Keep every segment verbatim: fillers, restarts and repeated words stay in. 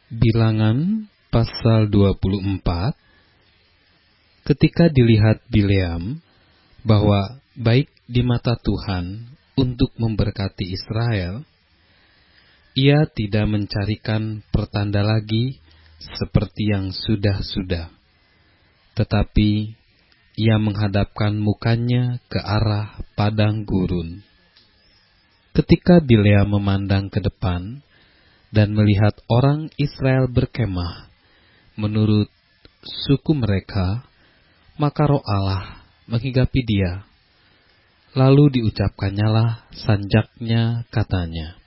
Bilangan pasal dua puluh empat. Ketika dilihat Bileam bahwa baik di mata Tuhan untuk memberkati Israel, ia tidak mencarikan pertanda lagi seperti yang sudah-sudah, tetapi ia menghadapkan mukanya ke arah padang gurun. Ketika Bileam memandang ke depan dan melihat orang Israel berkemah menurut suku mereka, maka Roh Allah menghigapi dia. Lalu diucapkannyalah sanjaknya katanya,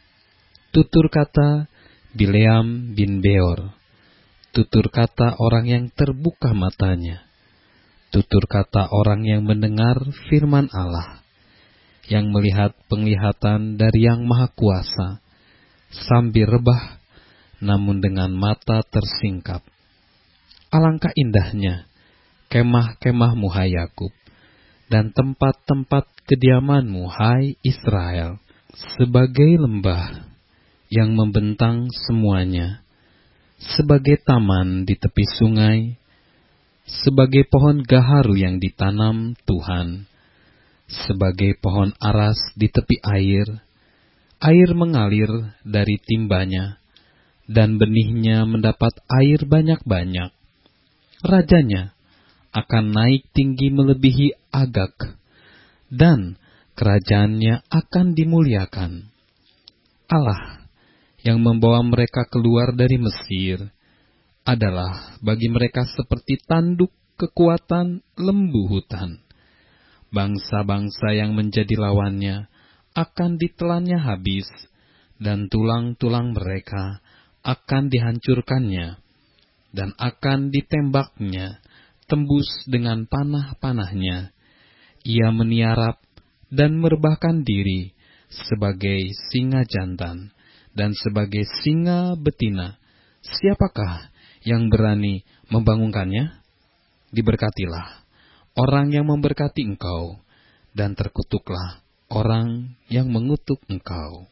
tutur kata Bileam bin Beor, tutur kata orang yang terbuka matanya, tutur kata orang yang mendengar firman Allah, yang melihat penglihatan dari Yang Maha Kuasa, sambil rebah, namun dengan mata tersingkap. Alangkah indahnya kemah-kemahmu, hai Yakub, dan tempat-tempat kediamanmu, hai Israel, sebagai lembah yang membentang semuanya, sebagai taman di tepi sungai, sebagai pohon gaharu yang ditanam Tuhan, sebagai pohon aras di tepi air. Air mengalir dari timbanya, dan benihnya mendapat air banyak-banyak. Rajanya akan naik tinggi melebihi Agag, dan kerajaannya akan dimuliakan. Allah yang membawa mereka keluar dari Mesir adalah bagi mereka seperti tanduk kekuatan lembu hutan. Bangsa-bangsa yang menjadi lawannya akan ditelannya habis, dan tulang-tulang mereka akan dihancurkannya, dan akan ditembaknya tembus dengan panah-panahnya. Ia meniarap dan merebahkan diri sebagai singa jantan dan sebagai singa betina. Siapakah yang berani membangunkannya? Diberkatilah orang yang memberkati engkau, dan terkutuklah orang yang mengutuk engkau.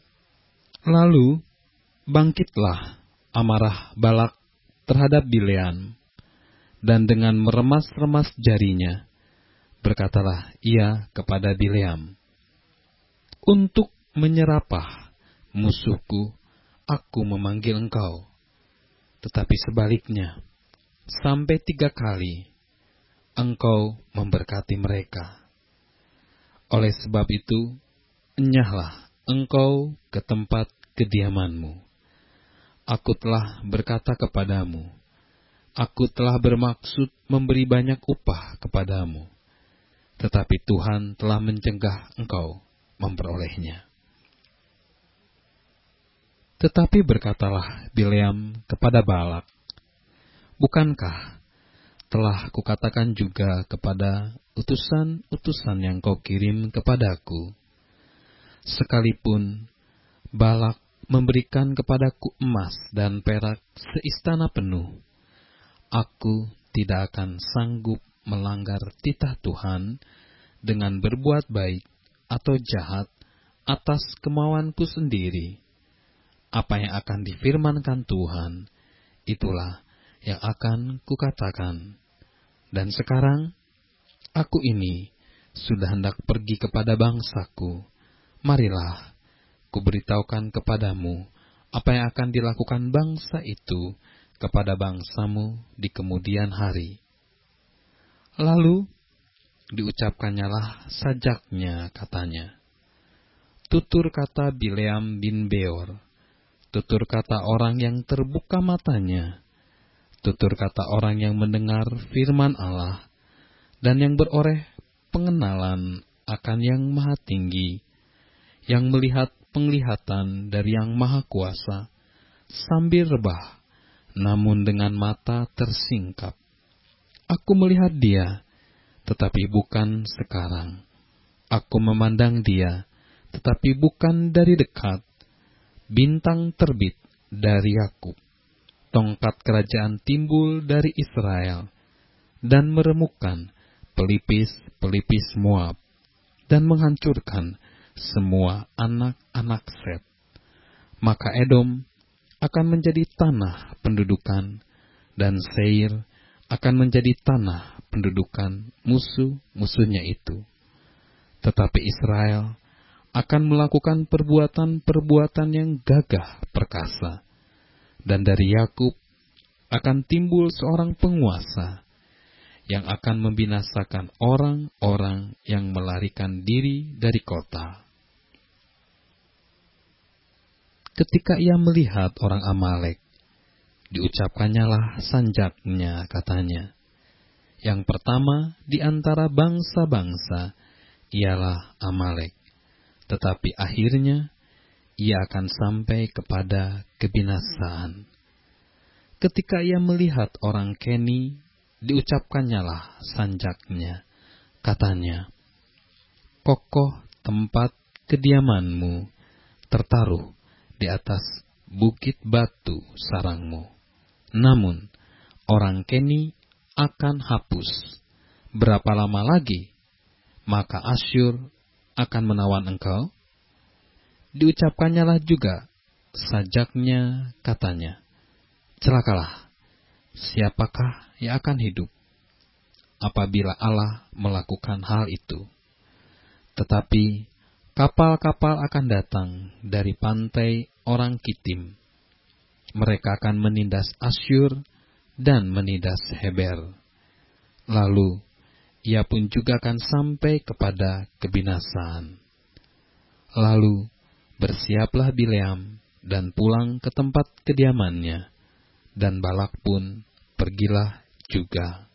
Lalu bangkitlah amarah Balak terhadap Bileam, dan dengan meremas-remas jarinya, berkatalah ia kepada Bileam, untuk menyerapah musuhku, aku memanggil engkau, tetapi sebaliknya, sampai tiga kali engkau memberkati mereka. Oleh sebab itu, enyahlah engkau ke tempat kediamanmu. Aku telah berkata kepadamu, aku telah bermaksud memberi banyak upah kepadamu, tetapi Tuhan telah mencegah engkau memperolehnya. Tetapi berkatalah Bileam kepada Balak, bukankah telah kukatakan juga kepada utusan-utusan yang kau kirim kepadaku, sekalipun Balak memberikan kepadaku emas dan perak seistana penuh, aku tidak akan sanggup melanggar titah Tuhan dengan berbuat baik atau jahat atas kemauanku sendiri. Apa yang akan difirmankan Tuhan, itulah yang akan kukatakan. Dan sekarang, aku ini sudah hendak pergi kepada bangsaku. Marilah, kuberitahukan kepadamu apa yang akan dilakukan bangsa itu kepada bangsamu di kemudian hari. Lalu, diucapkannyalah sajaknya katanya, tutur kata Bileam bin Beor, tutur kata orang yang terbuka matanya, tutur kata orang yang mendengar firman Allah, dan yang beroleh pengenalan akan Yang Maha Tinggi, yang melihat penglihatan dari Yang Maha Kuasa, sambil rebah, namun dengan mata tersingkap. Aku melihat dia, tetapi bukan sekarang. Aku memandang dia, tetapi bukan dari dekat. Bintang terbit dari Yakub, tongkat kerajaan timbul dari Israel, dan meremukkan pelipis-pelipis Moab, dan menghancurkan semua anak-anak Set. Maka Edom akan menjadi tanah pendudukan, dan Seir akan menjadi tanah pendudukan musuh-musuhnya itu. Tetapi Israel akan melakukan perbuatan-perbuatan yang gagah perkasa, dan dari Yakub akan timbul seorang penguasa yang akan membinasakan orang-orang yang melarikan diri dari kota. Ketika ia melihat orang Amalek, diucapkannyalah sanjaknya, katanya, yang pertama di antara bangsa-bangsa ialah Amalek, tetapi akhirnya ia akan sampai kepada kebinasaan. Ketika ia melihat orang Keni, diucapkannyalah sanjaknya, katanya, kokoh tempat kediamanmu, tertaruh di atas bukit batu sarangmu. Namun, orang Keni akan hapus. Berapa lama lagi, maka Asyur akan menawan engkau? Diucapkannyalah juga sajaknya, katanya, celakalah, siapakah yang akan hidup apabila Allah melakukan hal itu? Tetapi kapal-kapal akan datang dari pantai orang Kitim. Mereka akan menindas Asyur dan menindas Heber. Lalu ia pun juga akan sampai kepada kebinasaan. Lalu bersiaplah Bileam dan pulang ke tempat kediamannya, dan Balak pun pergilah juga.